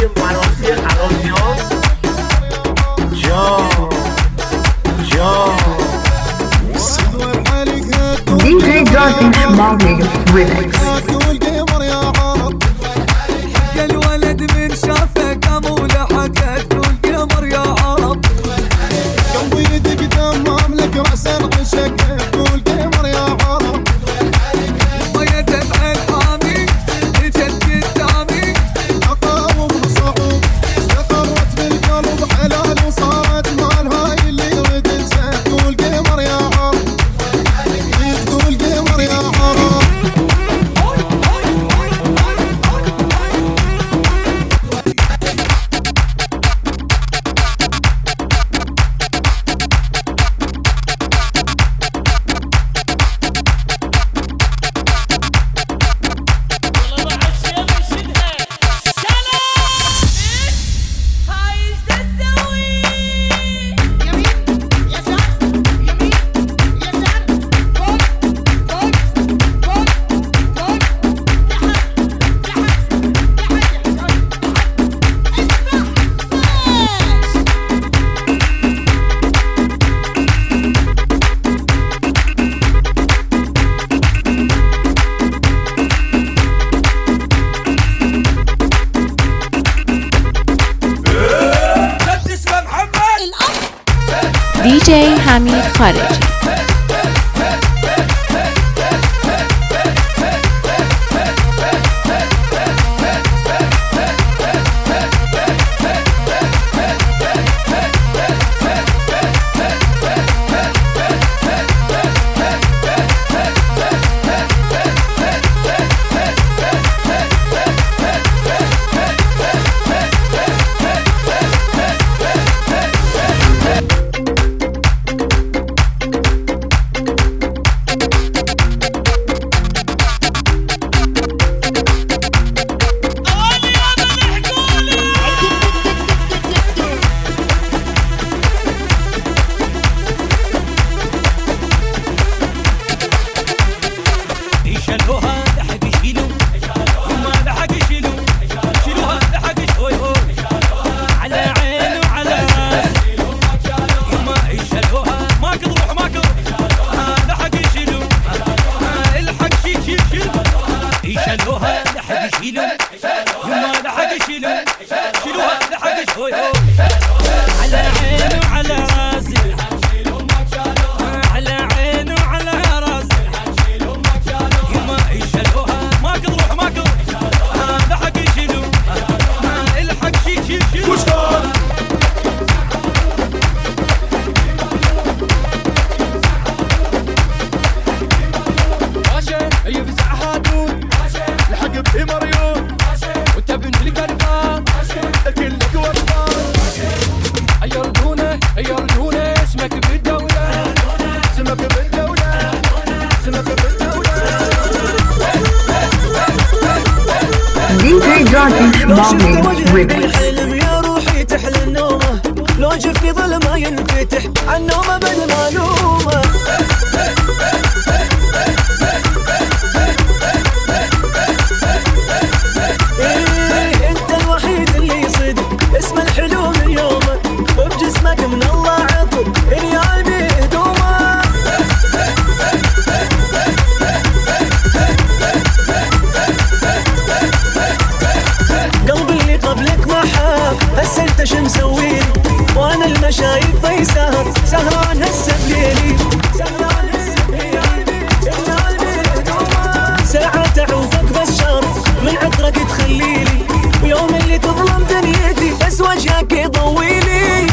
DJ Darkish Morning Remix. يا الولد من شافك قام لحقك تقول قمر يا عرب قلبي يدق دمام لك رأس العشق تقول قمر يا عرب ويا دمع الحامي جد قدامي أقاوم صعوب استقرت بالقلب حلال وصارت مال هاي اللي ودتها تقول قمر يا عرب تقول قمر يا عرب DJ حمید خارجی. DJ Darkish Morning Remix. الحلم يا روحي تحلى النومه لو جفني ظلمه ينفتح عالنومه بدل ما نومه إيه انت الوحيد اللي يصدق اسم الحلو من يومه وبجسمك من الله عطل اني عالمي هدومه قلبي اللي قبلك ما حاب هسه انت شو مسويلي وانا المشايف يسهر سهران هسه بليلي سهران هسه بليلي ساعة تعوفك بالشر من عطرك تخليلي ويوم اللي تظلم دنيتي بس وجهك يضويلي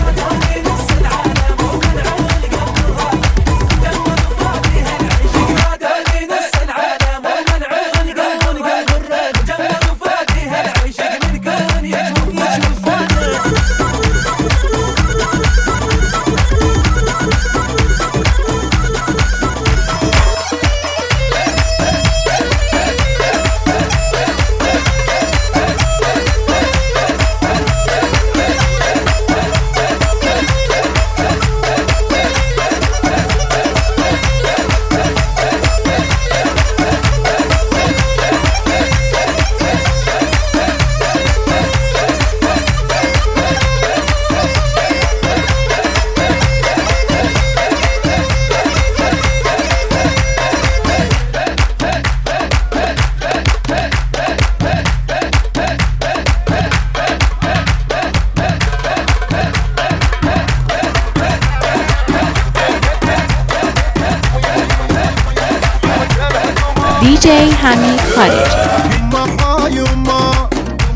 DJ حميد خارجي. يما يما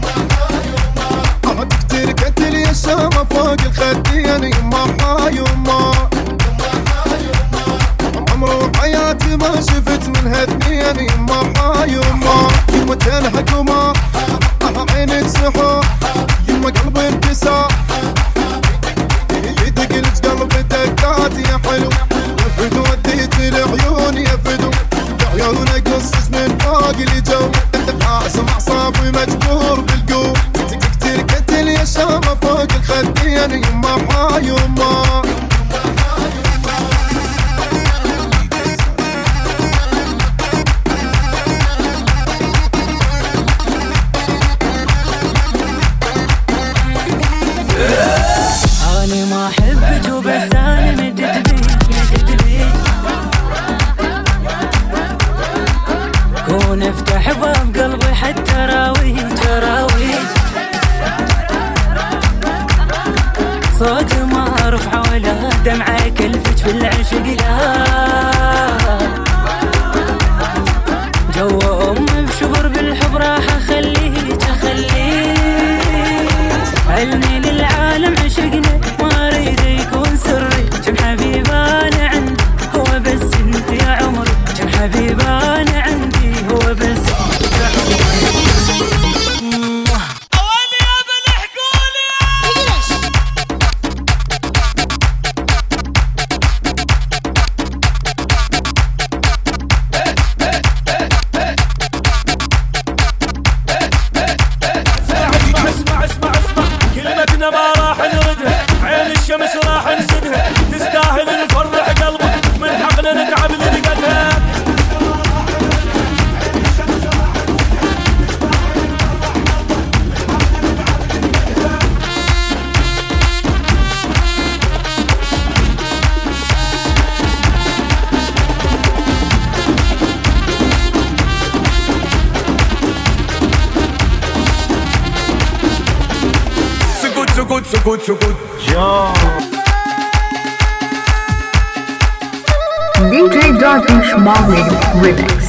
كتير قتل يا شامة فوق الخدين. يما يما عمرو حياتي ما شفت من هالدنيا. يما تنهك وما عينك سحور. يما قلبي انكسر يدق لك قلبي دقات يا حلو. يا فدو وديت العيون يا فدو عيونك قصص من فوق الجو. لازم اعصابي مجبور بالقوم. كتير قتل يا شامة فوق الخدين. يما يما أنا ما أحبك وبس أنا مدت بيك كون افتح باب قلبي حتى راويك صوت ما رفع ولا دمعة كلفت في العشق لا جو أمي بشبر بالحب راح أخليك علمي للعالم عشقنا ما أريد يكون سري. كم حبيب أنا عندي هو بس أنت يا عمري. كم حبيب أنا عندي هو بس أنت يا عمري. أولي يا بني حكولي اسمع كلمتنا ما راح نردها. عين الشمس راح نسدها. تستاهل نفرح قلبك من حقنا نتعب لنقدها. سكوت DJ Darvish Marley Remix.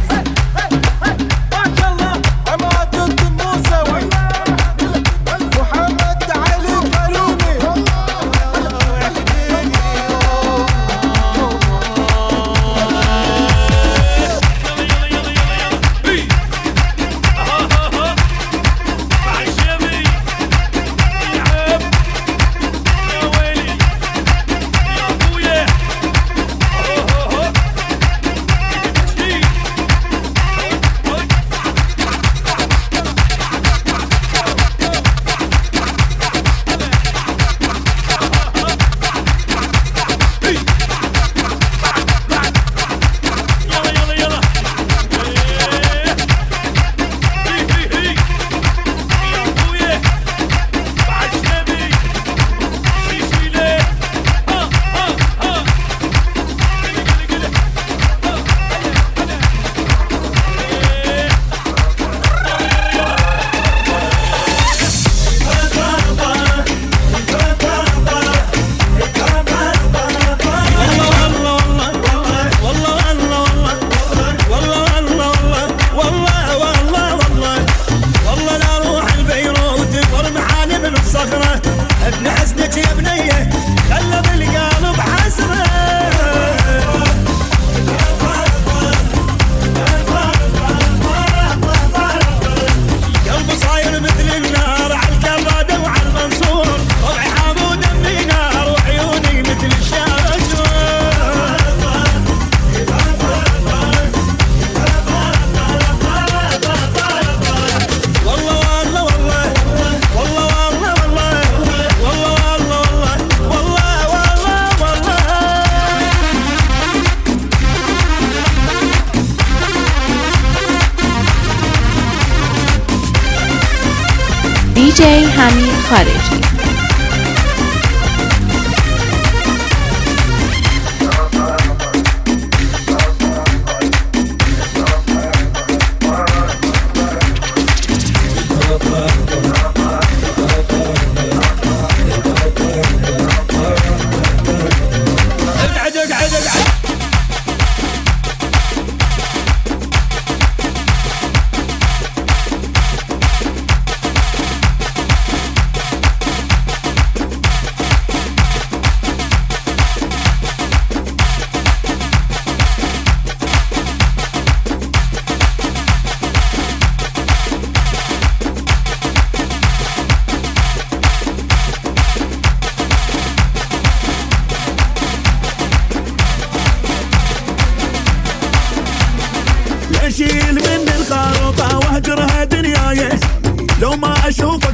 DJ حميد خارجي.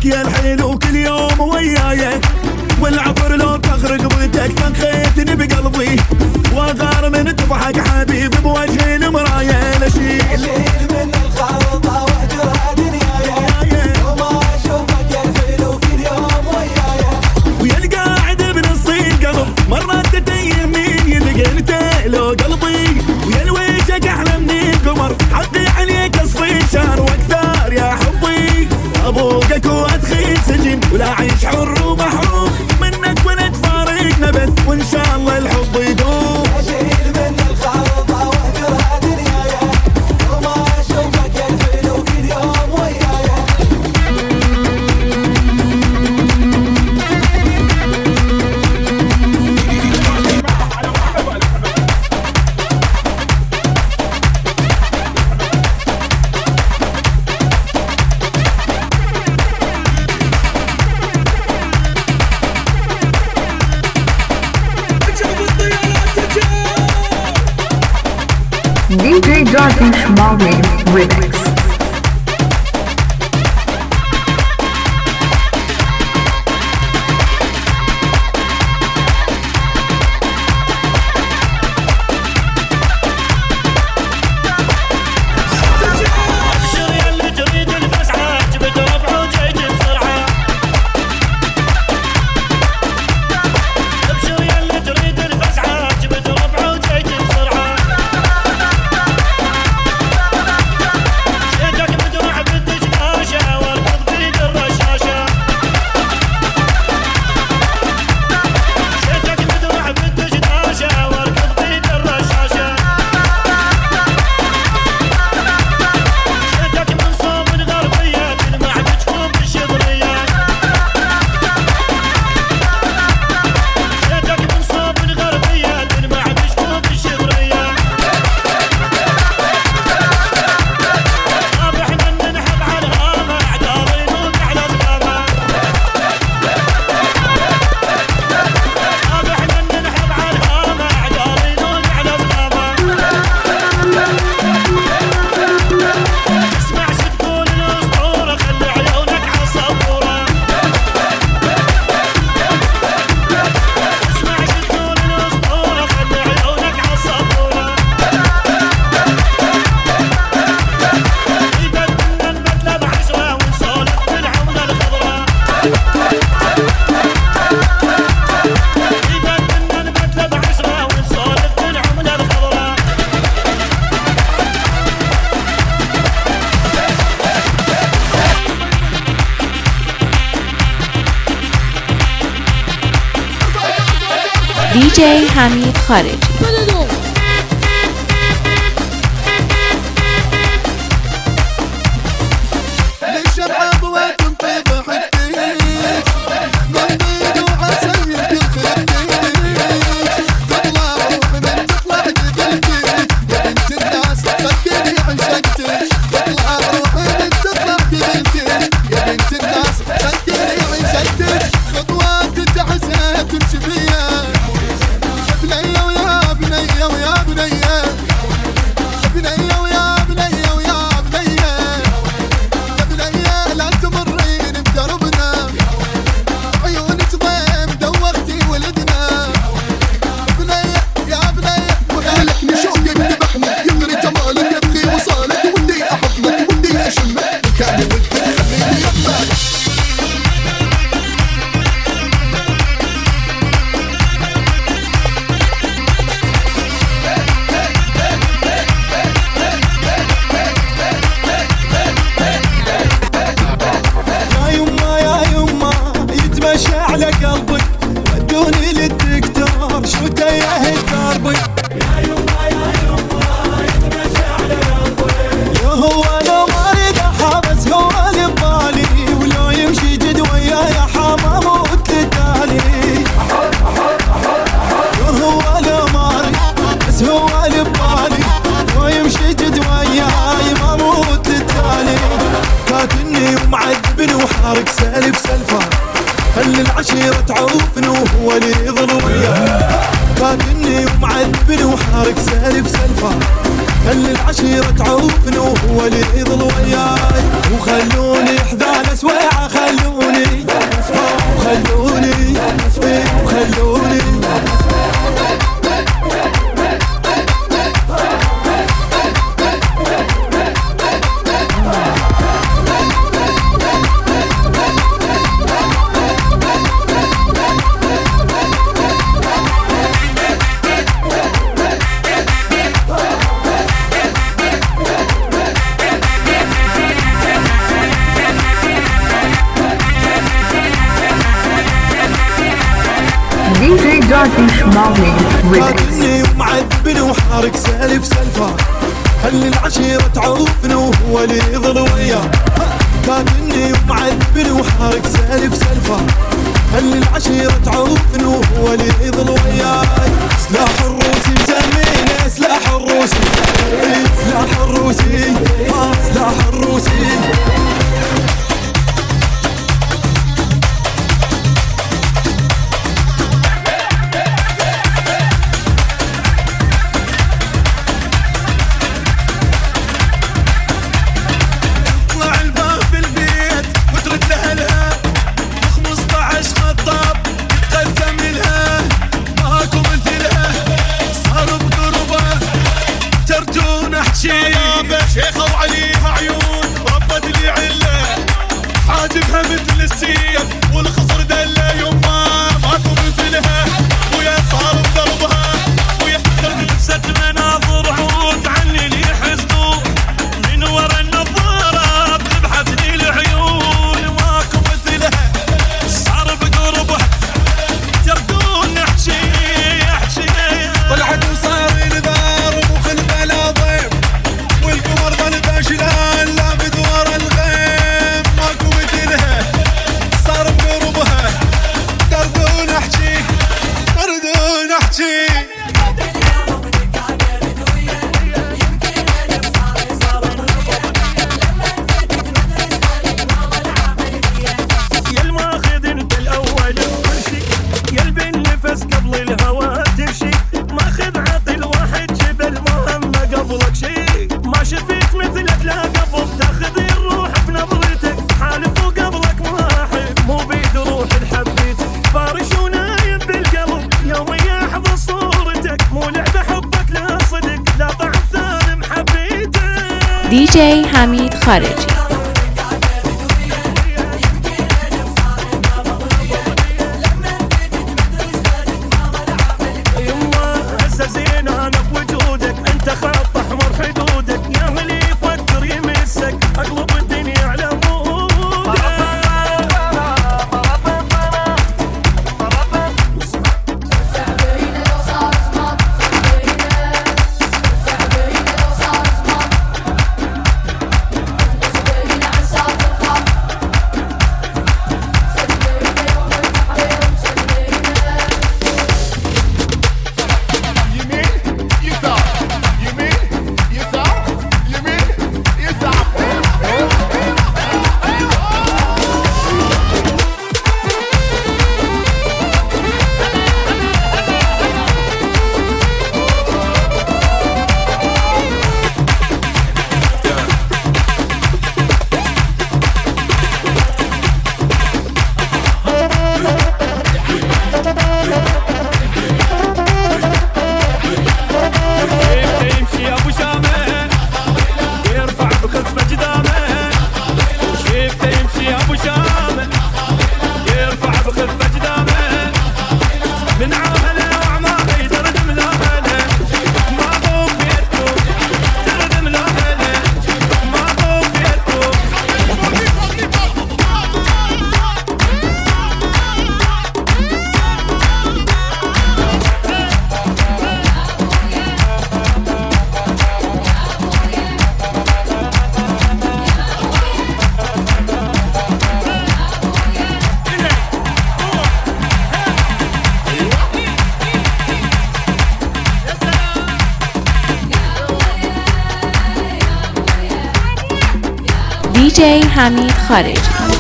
يا الحلو كل يوم وياي، والعطر لو تخرج بيتك تنخيتني بقلبي، واغار من تضحك حبيبي بوجه المراية. لشيل من الخلطة واهجرها دنياي، وما اشوفك يا الحلو كل يوم وياي، ويا القاعد بنص القلب مرات تتيمين يلقيت له قلبي، ويا الوجهك احلى من القمر حقي عليك اصفي شهر واكثر يا حبي، ابوقك وادخل سجن ولا اعيش حر ومحروم منك ولا تفارقنا بس وان شاء الله الحب يدوم. اشيل من الخلطة واهجرها دنياي، وما اشوفك يا الحلو كل يوم وياي. DJ Darvish Marvin Remix. DJ حمید خارجی. ومعذبني وحارق سالف سلفة خلي العشيرة تعوفني وهو اللي يظل وياي فاتني ومعذبني وحارق سالف سلفة خلي العشيرة تعوفني وهو اللي يظل وياي وخلوني حذان سويعة خلوني وخلوني DJ Darvish Marley Remix. فاتني ومعذبني وحارق سالف سلفة خلي العشيرة تعوفني وهو اللي يظل وياي فاتني ومعذبني وحارق سالف سلفة خلي العشيرة تعوفني وهو اللي يظل وياي سلاح الروسي مسمينه سلاح الروسي سلاح الروسي سلاح الروسي شيخة وعليها عيون ربت لي عله حاجبها مثل السيف والخصر دله يما ماكو مثلها ويا صار بدربها ويا لبست مناظر عود عني اللي يحسدوا من ورا النظاره بذبحتني العيون ماكو مثلها صار بقربها تردون نحشي طلعت وصار نذار وخلفه لا ضيف والقمر ظل فاشلان لابد ورا الغيم ماكو مثلها صار بقربها تردون احجي يا الماخذ انت الاول بكل شي يا البن نفس قبل الهوى تمشي ماخذ عطي الواحد جبل مهمه قبلك شي ما شفت مثلك لا قبل تاخذ الروح بنظرتك حالف وقبلك واحد مو بيد روح حبيتك فارش ونايم بالقلب يومي احضر صورتك مو لعبه حبك لا صدق لا طعم ثاني محبيتك DJ حميد خارجي. يما هسه زين انا بوجودك انت خط احمر حدودك يا اللي يفكر يمسك اقلب الدنيا على مودك DJ حميد خارجي.